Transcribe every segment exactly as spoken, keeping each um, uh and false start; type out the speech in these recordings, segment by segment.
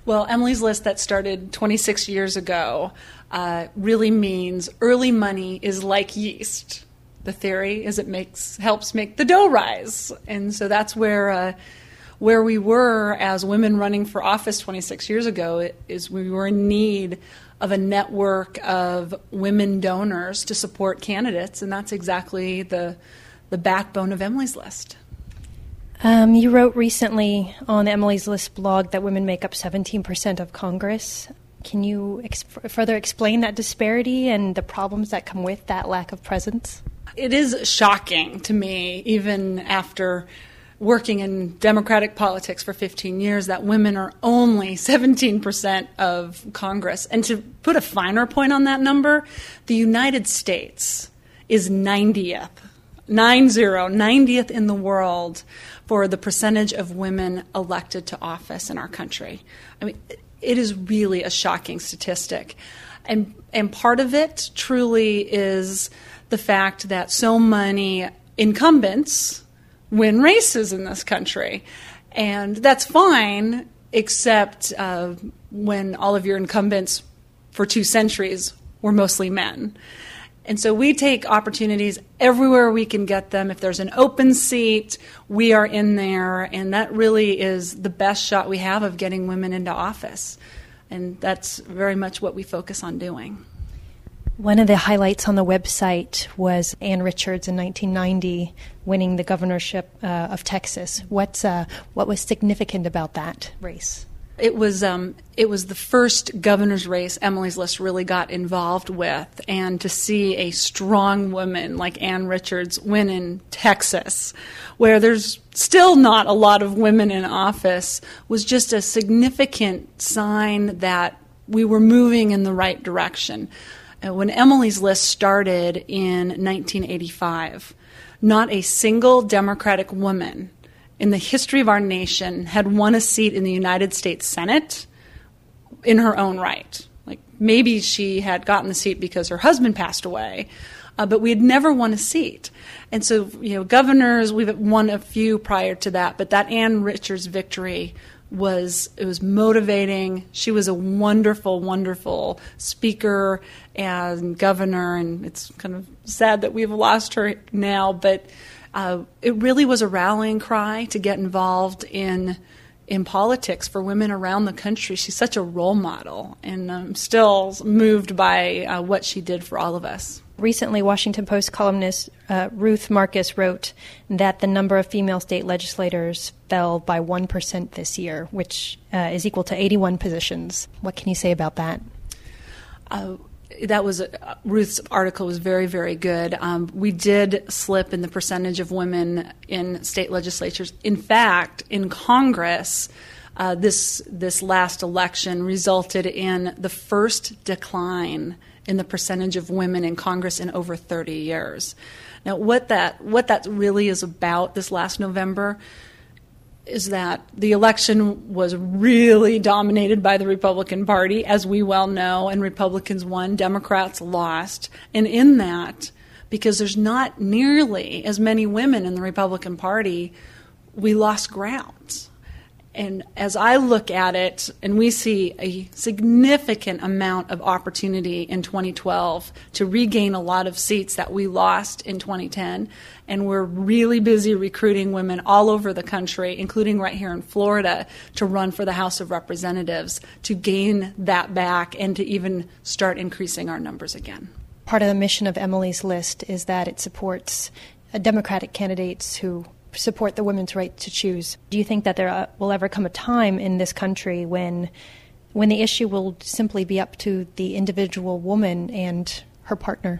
Well, Emily's List that started twenty-six years ago uh, really means early money is like yeast. The theory is it makes helps make the dough rise. And so that's where uh, where we were as women running for office twenty-six years ago, it, is we were in need of a network of women donors to support candidates, and that's exactly the the backbone of Emily's List. Um, you wrote recently on the Emily's List blog that women make up seventeen percent of Congress. Can you ex- further explain that disparity and the problems that come with that lack of presence? It is shocking to me, even after working in Democratic politics for fifteen years, that women are only seventeen percent of Congress. And to put a finer point on that number, the United States is ninetieth, nine zero, ninetieth in the world for the percentage of women elected to office in our country. I mean, it is really a shocking statistic. And and part of it truly is the fact that so many incumbents win races in this country. And that's fine, except uh, when all of your incumbents for two centuries were mostly men. And so we take opportunities everywhere we can get them. If there's an open seat, we are in there, and that really is the best shot we have of getting women into office. And that's very much what we focus on doing. One of the highlights on the website was Ann Richards in nineteen ninety winning the governorship uh, of Texas. What's uh, what was significant about that race? It was um, it was the first governor's race Emily's List really got involved with, and to see a strong woman like Ann Richards win in Texas, where there's still not a lot of women in office, was just a significant sign that we were moving in the right direction. Uh, when Emily's List started in nineteen eighty-five, not a single Democratic woman in the history of our nation had won a seat in the United States Senate in her own right. Like, maybe she had gotten the seat because her husband passed away, uh, but we had never won a seat. And so, you know, governors, we've won a few prior to that, but that Ann Richards victory was, it was motivating. She was a wonderful, wonderful speaker and governor, and it's kind of sad that we've lost her now, but Uh, it really was a rallying cry to get involved in in politics for women around the country. She's such a role model, and I'm still moved by uh, what she did for all of us. Recently, Washington Post columnist uh, Ruth Marcus wrote that the number of female state legislators fell by one percent this year, which uh, is equal to eighty-one positions. What can you say about that? Uh, That was uh, Ruth's article was very, very good. Um, we did slip in the percentage of women in state legislatures. In fact, in Congress, uh, this this last election resulted in the first decline in the percentage of women in Congress in over thirty years. Now, what that what that really is about this last November is that the election was really dominated by the Republican Party, as we well know, and Republicans won, Democrats lost. And in that, because there's not nearly as many women in the Republican Party, we lost ground. And as I look at it, and we see a significant amount of opportunity in twenty twelve to regain a lot of seats that we lost in twenty ten, and we're really busy recruiting women all over the country, including right here in Florida, to run for the House of Representatives, to gain that back and to even start increasing our numbers again. Part of the mission of Emily's List is that it supports uh, Democratic candidates who support the women's right to choose. Do you think that there uh, will ever come a time in this country when when the issue will simply be up to the individual woman and her partner?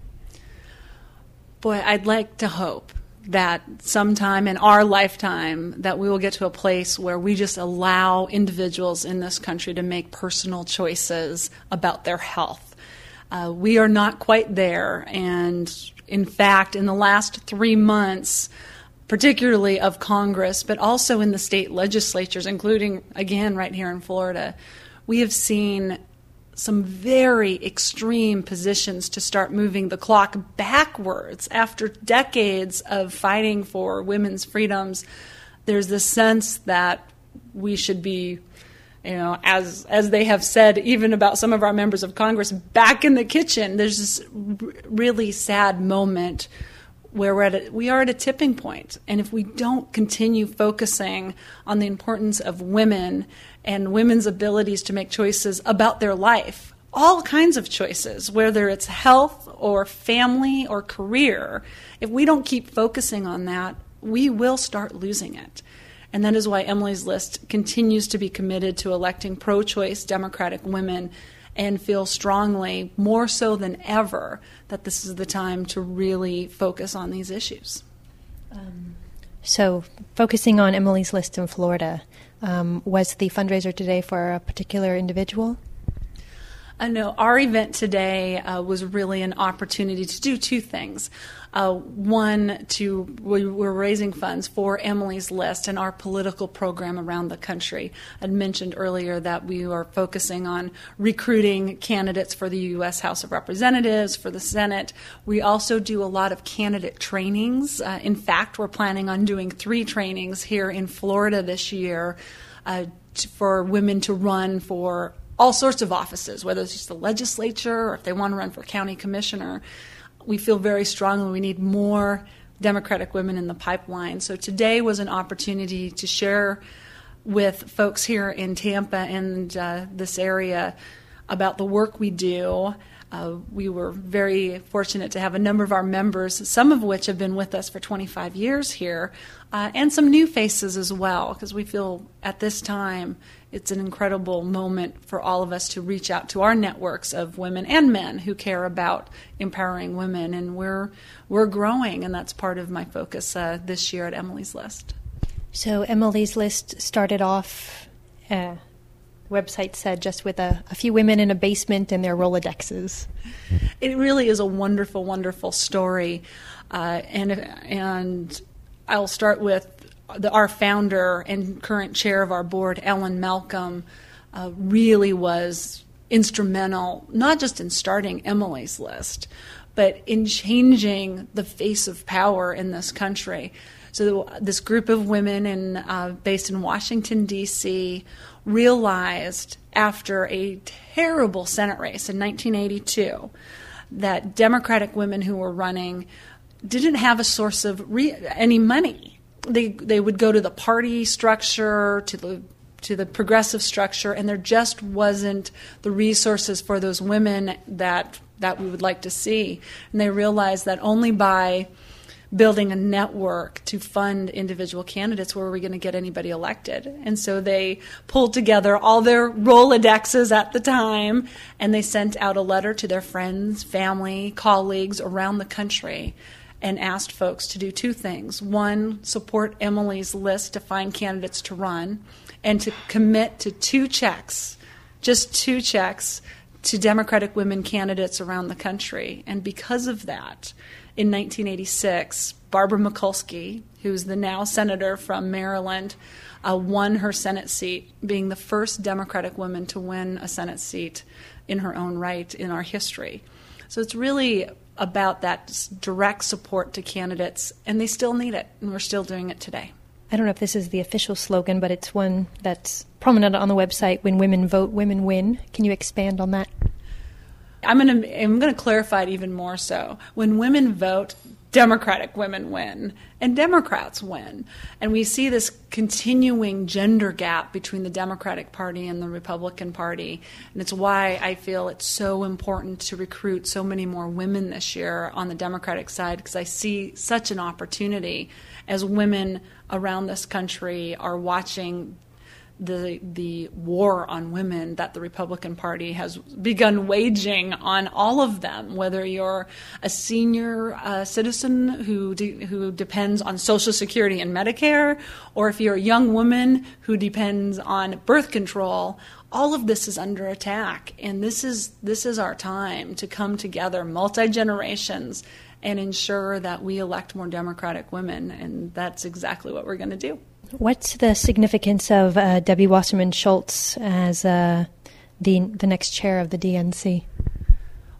Boy, I'd like to hope that sometime in our lifetime that we will get to a place where we just allow individuals in this country to make personal choices about their health. Uh, we are not quite there, and in fact, in the last three months, particularly of Congress, but also in the state legislatures, including, again, right here in Florida, we have seen some very extreme positions to start moving the clock backwards. After decades of fighting for women's freedoms, there's this sense that we should be You know, as as they have said, even about some of our members of Congress, back in the kitchen. There's this r- really sad moment where we're at a, we are at a tipping point, and if we don't continue focusing on the importance of women and women's abilities to make choices about their life, all kinds of choices, whether it's health or family or career, if we don't keep focusing on that, we will start losing it. And that is why Emily's List continues to be committed to electing pro-choice Democratic women and feel strongly, more so than ever, that this is the time to really focus on these issues. Um, so focusing on Emily's List in Florida, um, was the fundraiser today for a particular individual? I know our event today uh, was really an opportunity to do two things. Uh, one, to we were raising funds for Emily's List and our political program around the country. I'd mentioned earlier that we are focusing on recruiting candidates for the U S House of Representatives, for the Senate. We also do a lot of candidate trainings. Uh, in fact, we're planning on doing three trainings here in Florida this year uh, t- for women to run for all sorts of offices, whether it's just the legislature or if they want to run for county commissioner. We feel very strongly we need more Democratic women in the pipeline. So today was an opportunity to share with folks here in Tampa and uh, this area about the work we do. Uh, we were very fortunate to have a number of our members, some of which have been with us for twenty-five years here, uh, and some new faces as well, because we feel at this time it's an incredible moment for all of us to reach out to our networks of women and men who care about empowering women, and we're we're growing, and that's part of my focus uh, this year at Emily's List. So Emily's List started off, uh, the website said, just with a, a few women in a basement and their Rolodexes. It really is a wonderful, wonderful story, uh, and and I'll start with The, our founder and current chair of our board, Ellen Malcolm, uh, really was instrumental, not just in starting Emily's List, but in changing the face of power in this country. So this group of women in, uh, based in Washington, D C, realized after a terrible Senate race in nineteen eighty-two that Democratic women who were running didn't have a source of re- any money. They they would go to the party structure, to the to the progressive structure, and there just wasn't the resources for those women that that we would like to see. And they realized that only by building a network to fund individual candidates were we going to get anybody elected. And so they pulled together all their Rolodexes at the time, and they sent out a letter to their friends, family, colleagues around the country, and asked folks to do two things. One, support Emily's List to find candidates to run, and to commit to two checks, just two checks, to Democratic women candidates around the country. And because of that, in nineteen eighty-six, Barbara Mikulski, who's the now senator from Maryland, uh, won her Senate seat, being the first Democratic woman to win a Senate seat in her own right in our history. So it's really about that direct support to candidates, and they still need it, and we're still doing it today. I don't know if this is the official slogan, but it's one that's prominent on the website: when women vote, women win. Can you expand on that? I'm going to I'm going to clarify it even more so. When women vote, Democratic women win, and Democrats win. And we see this continuing gender gap between the Democratic Party and the Republican Party. And it's why I feel it's so important to recruit so many more women this year on the Democratic side, because I see such an opportunity as women around this country are watching the the war on women that the Republican Party has begun waging on all of them, whether you're a senior uh, citizen who de- who depends on Social Security and Medicare, or if you're a young woman who depends on birth control. All of this is under attack, and this is this is our time to come together, multi-generations, and ensure that we elect more Democratic women, and that's exactly what we're going to do. What's the significance of uh, Debbie Wasserman Schultz as uh, the the next chair of the D N C?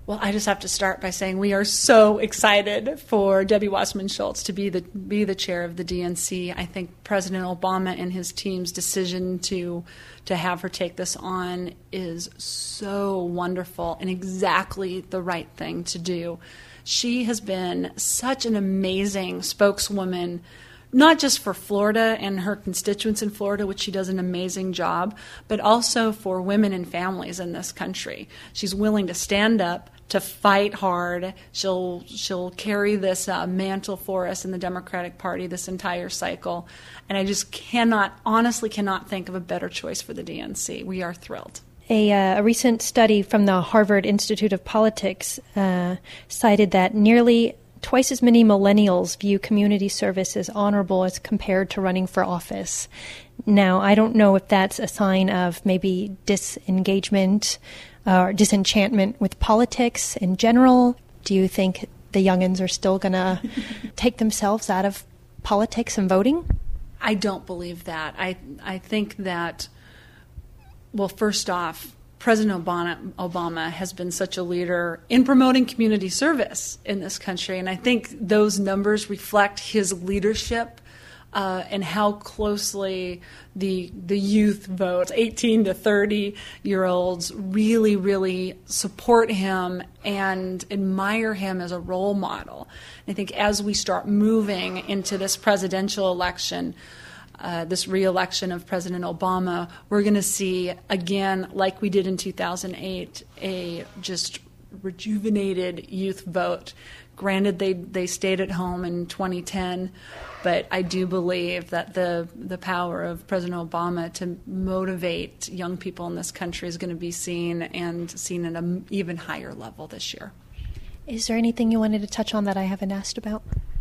Well, I just have to start by saying we are so excited for Debbie Wasserman Schultz to be the be the chair of the D N C. I think President Obama and his team's decision to to have her take this on is so wonderful and exactly the right thing to do. She has been such an amazing spokeswoman, not just for Florida and her constituents in Florida, which she does an amazing job, but also for women and families in this country. She's willing to stand up, to fight hard. She'll she'll carry this uh, mantle for us in the Democratic Party this entire cycle. And I just cannot, honestly cannot think of a better choice for the D N C. We are thrilled. A, uh, a recent study from the Harvard Institute of Politics uh, cited that nearly twice as many millennials view community service as honorable as compared to running for office. Now, I don't know if that's a sign of maybe disengagement or disenchantment with politics in general. Do you think the youngins are still going to take themselves out of politics and voting? I don't believe that. I I think that, well, first off, President Obama, Obama has been such a leader in promoting community service in this country, and I think those numbers reflect his leadership uh, and how closely the the youth vote, eighteen to thirty-year-olds, really, really support him and admire him as a role model. And I think as we start moving into this presidential election, Uh, this re-election of President Obama, we're going to see, again, like we did in two thousand eight, a just rejuvenated youth vote. Granted, they, they stayed at home in twenty ten, but I do believe that the, the power of President Obama to motivate young people in this country is going to be seen, and seen at an even higher level this year. Is there anything you wanted to touch on that I haven't asked about?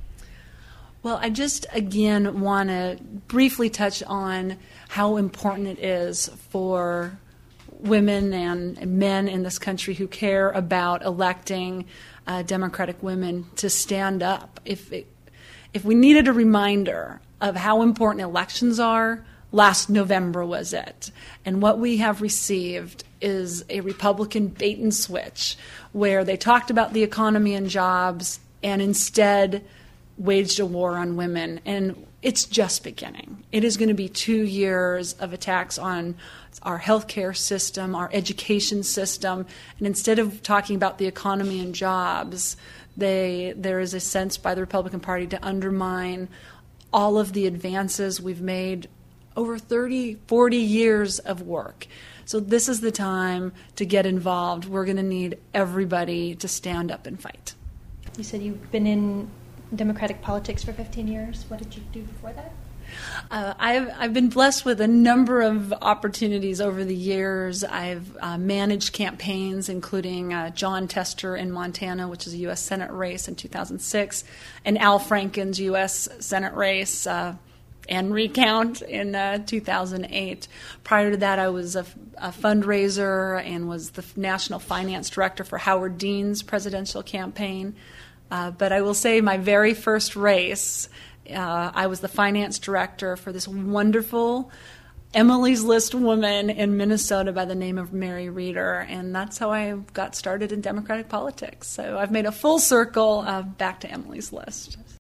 Well, I just, again, want to briefly touch on how important it is for women and men in this country who care about electing uh, Democratic women to stand up. If it, if we needed a reminder of how important elections are, last November was it. And what we have received is a Republican bait and switch where they talked about the economy and jobs and instead waged a war on women, and it's just beginning. It is going to be two years of attacks on our healthcare system, our education system, and instead of talking about the economy and jobs, they there is a sense by the Republican Party to undermine all of the advances we've made over thirty, forty years of work. So this is the time to get involved. We're going to need everybody to stand up and fight. You said you've been in Democratic politics for fifteen years. What did you do before that? Uh, I've I've been blessed with a number of opportunities over the years. I've uh, managed campaigns, including uh, John Tester in Montana, which is a U S Senate race in two thousand six, and Al Franken's U S Senate race uh, and recount in uh, two thousand eight. Prior to that, I was a, a fundraiser and was the national finance director for Howard Dean's presidential campaign. Uh, but I will say my very first race, uh, I was the finance director for this wonderful Emily's List woman in Minnesota by the name of Mary Reeder, and that's how I got started in Democratic politics. So I've made a full circle uh, back to Emily's List.